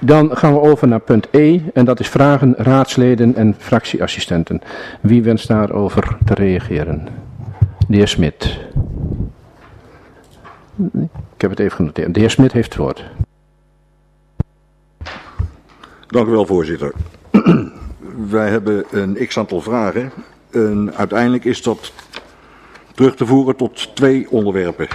Dan gaan we over naar punt E en dat is vragen raadsleden en fractieassistenten. Wie wenst daarover te reageren? De heer Smit. Ik heb het even genoteerd. De heer Smit heeft het woord. Dank u wel, voorzitter. Wij hebben een x-aantal vragen. Uiteindelijk is dat terug te voeren tot 2 onderwerpen.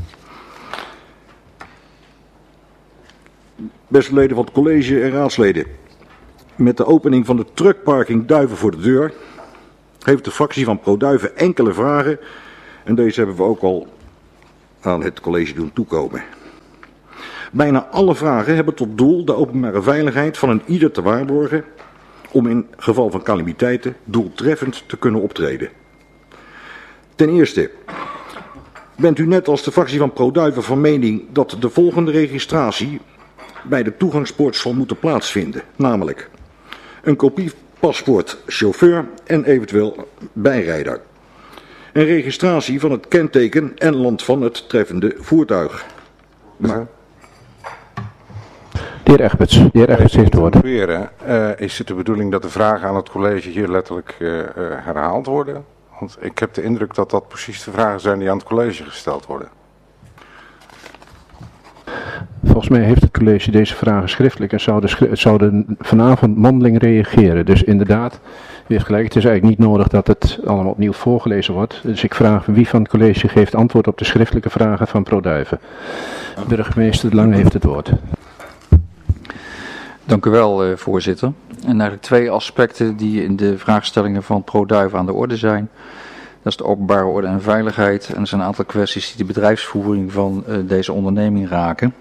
Beste leden van het college en raadsleden. Met de opening van de truckparking Duiven voor de deur heeft de fractie van ProDuiven enkele vragen. En deze hebben we ook al aan het college doen toekomen. Bijna alle vragen hebben tot doel de openbare veiligheid van een ieder te waarborgen om in geval van calamiteiten doeltreffend te kunnen optreden. Ten eerste, bent u net als de fractie van ProDuiven van mening dat de volgende registratie bij de toegangspoort zal moeten plaatsvinden, namelijk een kopie paspoort chauffeur en eventueel bijrijder. Een registratie van het kenteken en land van het treffende voertuig. Maar De heer Egberts heeft het woord. Is het de bedoeling dat de vragen aan het college hier letterlijk herhaald worden? Want ik heb de indruk dat dat precies de vragen zijn die aan het college gesteld worden. Volgens mij heeft het college deze vragen schriftelijk en zouden vanavond mondeling reageren. Dus inderdaad, u heeft gelijk, het is eigenlijk niet nodig dat het allemaal opnieuw voorgelezen wordt. Dus ik vraag wie van het college geeft antwoord op de schriftelijke vragen van ProDuiven. Burgemeester De Lange heeft het woord. Dank u wel, voorzitter. En eigenlijk 2 aspecten die in de vraagstellingen van ProDuiven aan de orde zijn. Dat is de openbare orde en veiligheid. En er zijn een aantal kwesties die de bedrijfsvoering van deze onderneming raken.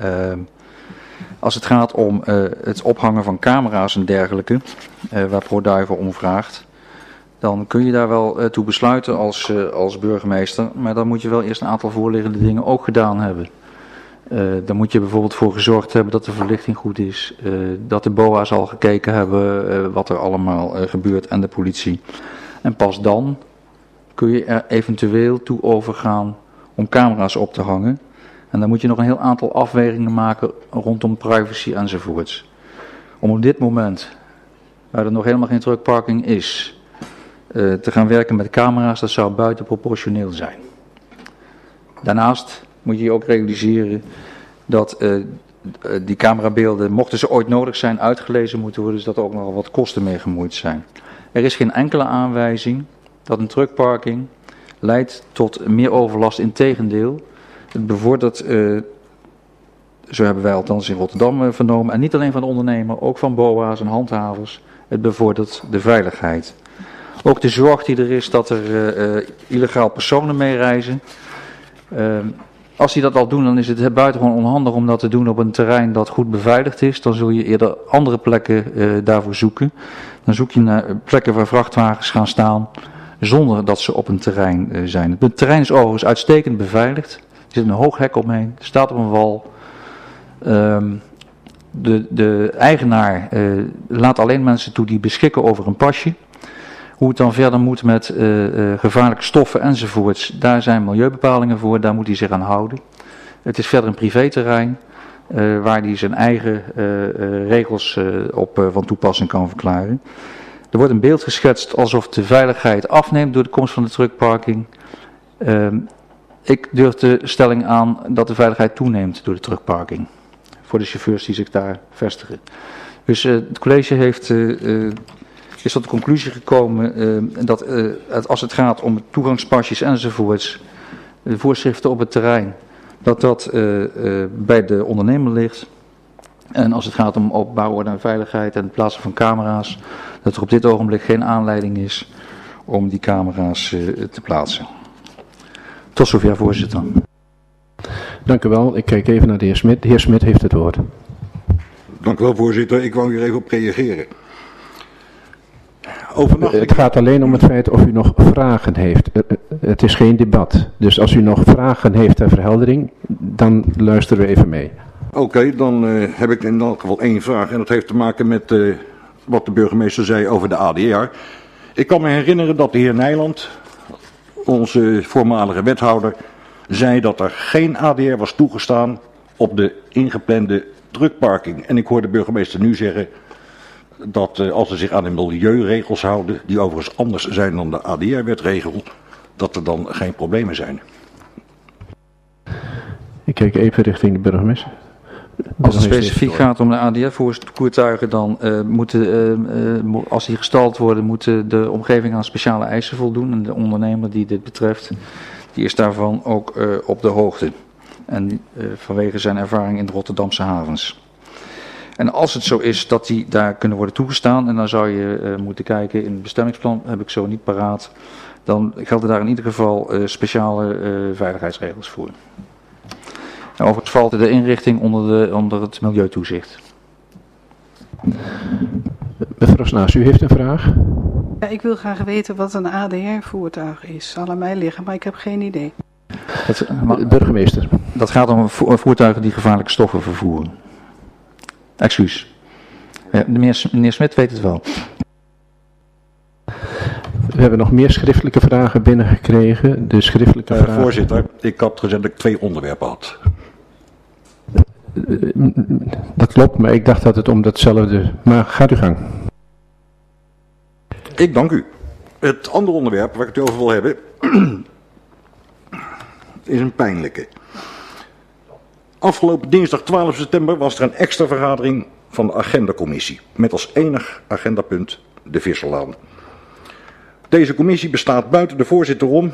Als het gaat om het ophangen van camera's en dergelijke, waar ProDuiven om vraagt, dan kun je daar wel toe besluiten als burgemeester. Maar dan moet je wel eerst een aantal voorliggende dingen ook gedaan hebben. Dan moet je bijvoorbeeld voor gezorgd hebben dat de verlichting goed is, dat de BOA's al gekeken hebben wat er allemaal gebeurt en de politie. En pas dan kun je er eventueel toe overgaan om camera's op te hangen. En dan moet je nog een heel aantal afwegingen maken rondom privacy enzovoorts. Om op dit moment, waar er nog helemaal geen truckparking is, te gaan werken met camera's, dat zou buitenproportioneel zijn. Daarnaast moet je ook realiseren dat die camerabeelden, mochten ze ooit nodig zijn, uitgelezen moeten worden, dus dat er ook nogal wat kosten mee gemoeid zijn. Er is geen enkele aanwijzing dat een truckparking leidt tot meer overlast. Integendeel, het bevordert, zo hebben wij althans in Rotterdam vernomen, en niet alleen van de ondernemer, ook van BOA's en handhavers, het bevordert de veiligheid. Ook de zorg die er is dat er illegaal personen mee reizen. Als die dat al doen, dan is het buitengewoon onhandig om dat te doen op een terrein dat goed beveiligd is. Dan zul je eerder andere plekken daarvoor zoeken. Dan zoek je naar plekken waar vrachtwagens gaan staan zonder dat ze op een terrein zijn. Het terrein is overigens uitstekend beveiligd. Er zit een hoog hek omheen, staat op een wal. De eigenaar laat alleen mensen toe die beschikken over een pasje. Hoe het dan verder moet met gevaarlijke stoffen enzovoorts, daar zijn milieubepalingen voor, daar moet hij zich aan houden. Het is verder een privéterrein waar hij zijn eigen regels op van toepassing kan verklaren. Er wordt een beeld geschetst alsof de veiligheid afneemt door de komst van de truckparking. Ik durf de stelling aan dat de veiligheid toeneemt door de truckparking. Voor de chauffeurs die zich daar vestigen. Dus het college is tot de conclusie gekomen dat als het gaat om toegangspasjes enzovoorts, de voorschriften op het terrein, dat bij de ondernemer ligt. En als het gaat om openbare orde en veiligheid en het plaatsen van camera's, dat er op dit ogenblik geen aanleiding is om die camera's te plaatsen. Tot zover, voorzitter. Dank u wel. Ik kijk even naar de heer Smit. De heer Smit heeft het woord. Dank u wel, voorzitter. Ik wou hier even op reageren. Het gaat alleen om het feit of u nog vragen heeft. Het is geen debat. Dus als u nog vragen heeft ter verheldering, dan luisteren we even mee. Oké, dan heb ik in elk geval 1 vraag. En dat heeft te maken met wat de burgemeester zei over de ADR. Ik kan me herinneren dat de heer Nijland, onze voormalige wethouder, zei dat er geen ADR was toegestaan op de ingeplande drukparking. En ik hoor de burgemeester nu zeggen dat als ze zich aan de milieuregels houden, die overigens anders zijn dan de ADR-wetregel, dat er dan geen problemen zijn. Ik kijk even richting de burgemeester. Als het specifiek gaat om de ADR-voertuigen, dan als die gestald worden, moet de omgeving aan speciale eisen voldoen. En de ondernemer die dit betreft, die is daarvan ook op de hoogte. En vanwege zijn ervaring in de Rotterdamse havens. En als het zo is dat die daar kunnen worden toegestaan, en dan zou je moeten kijken in het bestemmingsplan, heb ik zo niet paraat, dan gelden daar in ieder geval speciale veiligheidsregels voor. En overigens valt de inrichting onder het milieutoezicht. Mevrouw Snaas, u heeft een vraag? Ja, ik wil graag weten wat een ADR-voertuig is. Zal aan mij liggen, maar ik heb geen idee. Burgemeester. Dat gaat om voertuigen die gevaarlijke stoffen vervoeren. Excuus. Ja, meneer Smit weet het wel. We hebben nog meer schriftelijke vragen binnengekregen. De schriftelijke vragen... Voorzitter, ik had gezegd dat ik 2 onderwerpen had. Dat klopt, maar ik dacht dat het om datzelfde... Maar gaat uw gang. Ik dank u. Het andere onderwerp waar ik het over wil hebben is een pijnlijke. Afgelopen dinsdag 12 september was er een extra vergadering van de agendacommissie. Met als enig agendapunt de Visserlaan. Deze commissie bestaat buiten de voorzitter om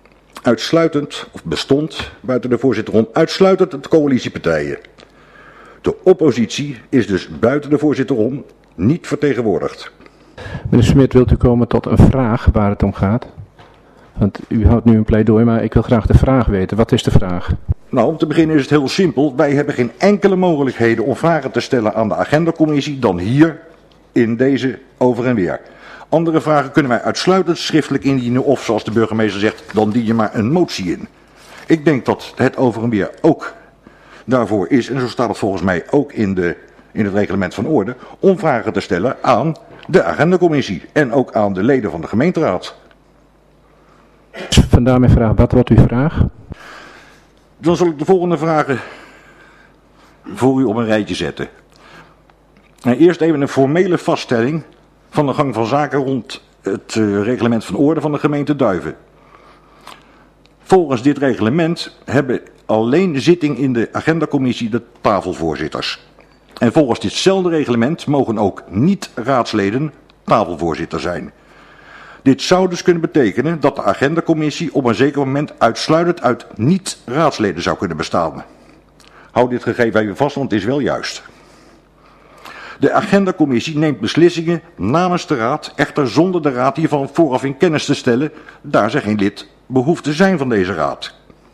bestond buiten de voorzitter om uitsluitend uit coalitiepartijen. De oppositie is dus buiten de voorzitter om niet vertegenwoordigd. Meneer Smit, wilt u komen tot een vraag waar het om gaat? Want u houdt nu een pleidooi, maar ik wil graag de vraag weten. Wat is de vraag? Nou, om te beginnen is het heel simpel. Wij hebben geen enkele mogelijkheden om vragen te stellen aan de agendacommissie dan hier in deze over en weer. Andere vragen kunnen wij uitsluitend schriftelijk indienen of, zoals de burgemeester zegt, dan dien je maar een motie in. Ik denk dat het over en weer ook daarvoor is, en zo staat het volgens mij ook in het reglement van orde, om vragen te stellen aan de agendacommissie en ook aan de leden van de gemeenteraad. Vandaar mijn vraag, wat wordt uw vraag? Dan zal ik de volgende vragen voor u op een rijtje zetten. Eerst even een formele vaststelling van de gang van zaken rond het reglement van orde van de gemeente Duiven. Volgens dit reglement hebben alleen de zitting in de agendacommissie de tafelvoorzitters. En volgens ditzelfde reglement mogen ook niet-raadsleden tafelvoorzitter zijn. Dit zou dus kunnen betekenen dat de agendacommissie op een zeker moment uitsluitend uit niet-raadsleden zou kunnen bestaan. Hou dit gegeven even vast, want het is wel juist. De agendacommissie neemt beslissingen namens de raad, echter zonder de raad hiervan vooraf in kennis te stellen, daar ze geen lid behoeft te zijn van deze raad.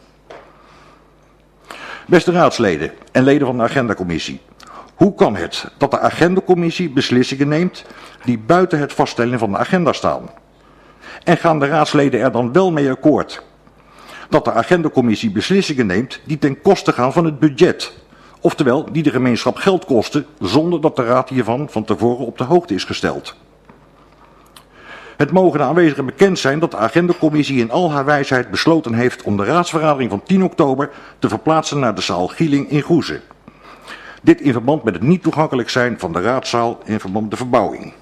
Beste raadsleden en leden van de agendacommissie, hoe kan het dat de agendacommissie beslissingen neemt die buiten het vaststellen van de agenda staan? En gaan de raadsleden er dan wel mee akkoord dat de agendacommissie beslissingen neemt die ten koste gaan van het budget? Oftewel, die de gemeenschap geld kosten zonder dat de raad hiervan van tevoren op de hoogte is gesteld. Het mogen de aanwezigen bekend zijn dat de agendacommissie in al haar wijsheid besloten heeft om de raadsvergadering van 10 oktober te verplaatsen naar de zaal Gieling in Goeze. Dit in verband met het niet toegankelijk zijn van de raadzaal in verband met de verbouwing.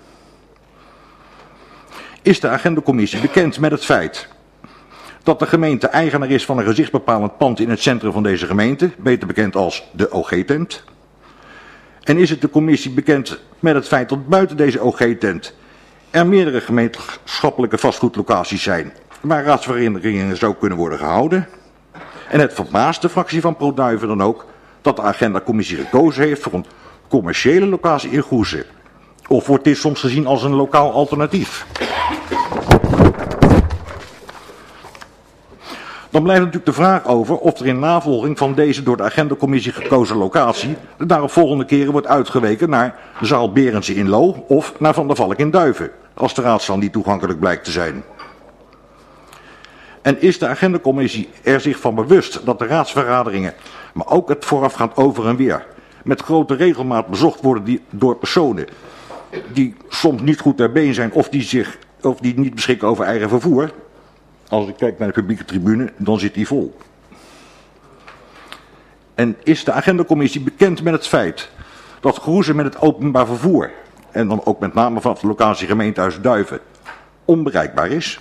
Is de agendacommissie bekend met het feit dat de gemeente eigenaar is van een gezichtsbepalend pand in het centrum van deze gemeente, beter bekend als de OG-tent? En is het de commissie bekend met het feit dat buiten deze OG-tent er meerdere gemeenschappelijke vastgoedlocaties zijn waar raadsvergaderingen zou kunnen worden gehouden? En het verbaast de fractie van ProDuiven dan ook dat de agendacommissie gekozen heeft voor een commerciële locatie in Goeze. Of wordt dit soms gezien als een lokaal alternatief? Dan blijft natuurlijk de vraag over of er in navolging van deze door de agendacommissie gekozen locatie de daarop volgende keren wordt uitgeweken naar de zaal Berendsen in Loo of naar Van der Valk in Duiven, als de raadzaal niet toegankelijk blijkt te zijn. En is de agendacommissie er zich van bewust dat de raadsvergaderingen, maar ook het voorafgaand over en weer, met grote regelmaat bezocht worden door personen die soms niet goed ter been zijn of die niet beschikken over eigen vervoer? Als ik kijk naar de publieke tribune, dan zit die vol. En is de agendacommissie bekend met het feit dat Groezen met het openbaar vervoer, en dan ook met name vanaf de locatie gemeentehuis Duiven, onbereikbaar is?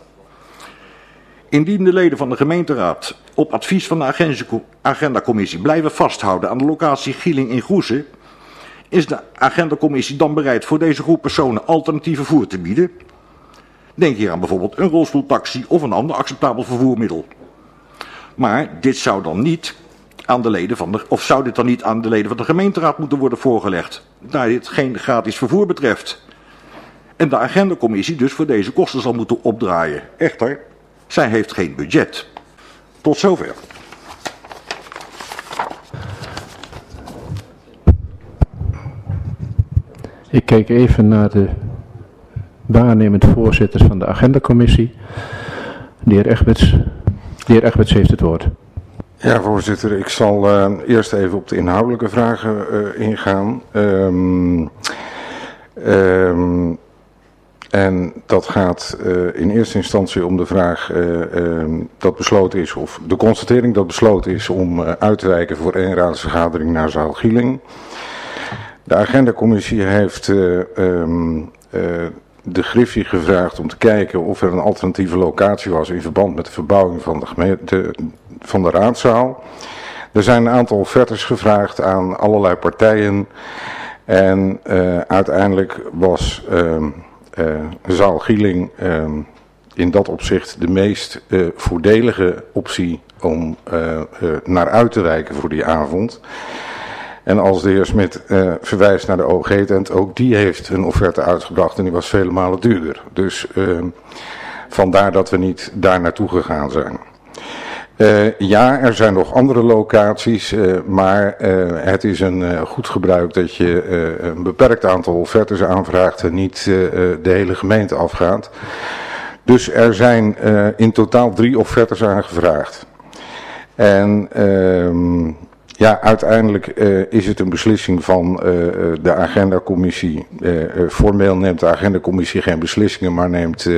Indien de leden van de gemeenteraad op advies van de agendacommissie blijven vasthouden aan de locatie Gieling in Groezen, is de agendacommissie dan bereid voor deze groep personen alternatief vervoer te bieden? Denk hier aan bijvoorbeeld een rolstoeltaxi of een ander acceptabel vervoermiddel. Maar dit zou dan niet aan de leden van zou dit dan niet aan de leden van de gemeenteraad moeten worden voorgelegd, daar dit geen gratis vervoer betreft. En de agendacommissie dus voor deze kosten zal moeten opdraaien. Echter, zij heeft geen budget. Tot zover. Ik kijk even naar de waarnemend voorzitters van de agendacommissie. De heer Egberts. De heer Egberts heeft het woord. Ja, voorzitter. Ik zal eerst even op de inhoudelijke vragen ingaan. En dat gaat in eerste instantie om de vraag dat besloten is, of de constatering dat besloten is om uit te wijken voor één raadsvergadering naar zaal Gieling. De agendacommissie heeft de Griffie gevraagd om te kijken of er een alternatieve locatie was in verband met de verbouwing van de raadzaal. Er zijn een aantal offertes gevraagd aan allerlei partijen en uiteindelijk was zaal Gieling in dat opzicht de meest voordelige optie om naar uit te wijken voor die avond. En als de heer Smit verwijst naar de OG-tent, ook die heeft een offerte uitgebracht en die was vele malen duurder. Dus vandaar dat we niet daar naartoe gegaan zijn. Ja, er zijn nog andere locaties, maar het is een goed gebruik dat je een beperkt aantal offertes aanvraagt en niet de hele gemeente afgaat. Dus er zijn in totaal 3 offertes aangevraagd. En ja, uiteindelijk is het een beslissing van de agendacommissie. Formeel neemt de agendacommissie geen beslissingen, maar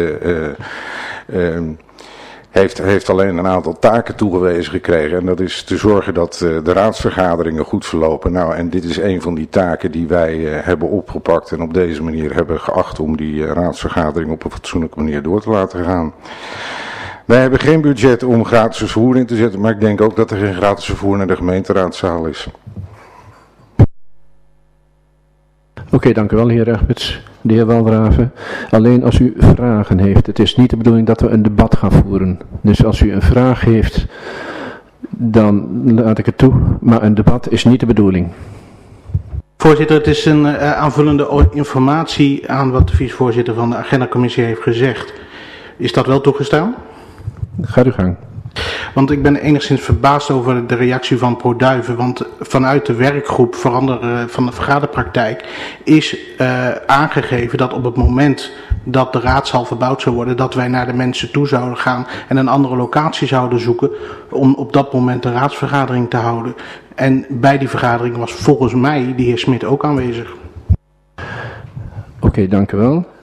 heeft alleen een aantal taken toegewezen gekregen. En dat is te zorgen dat de raadsvergaderingen goed verlopen. Nou, en dit is een van die taken die wij hebben opgepakt en op deze manier hebben geacht om die raadsvergadering op een fatsoenlijke manier door te laten gaan. Wij hebben geen budget om gratis vervoer in te zetten, maar ik denk ook dat er geen gratis vervoer naar de gemeenteraadzaal is. Oké, dank u wel, heer Egberts. De heer Walraven. Alleen als u vragen heeft. Het is niet de bedoeling dat we een debat gaan voeren. Dus als u een vraag heeft, dan laat ik het toe. Maar een debat is niet de bedoeling. Voorzitter, het is een aanvullende informatie aan wat de vicevoorzitter van de agendacommissie heeft gezegd. Is dat wel toegestaan? Ga uw gang. Want ik ben enigszins verbaasd over de reactie van ProDuiven. Want vanuit de werkgroep veranderen van de vergaderpraktijk is aangegeven dat op het moment dat de raadzaal verbouwd zou worden, dat wij naar de mensen toe zouden gaan en een andere locatie zouden zoeken om op dat moment de raadsvergadering te houden. En bij die vergadering was volgens mij de heer Smit ook aanwezig. Oké, dank u wel.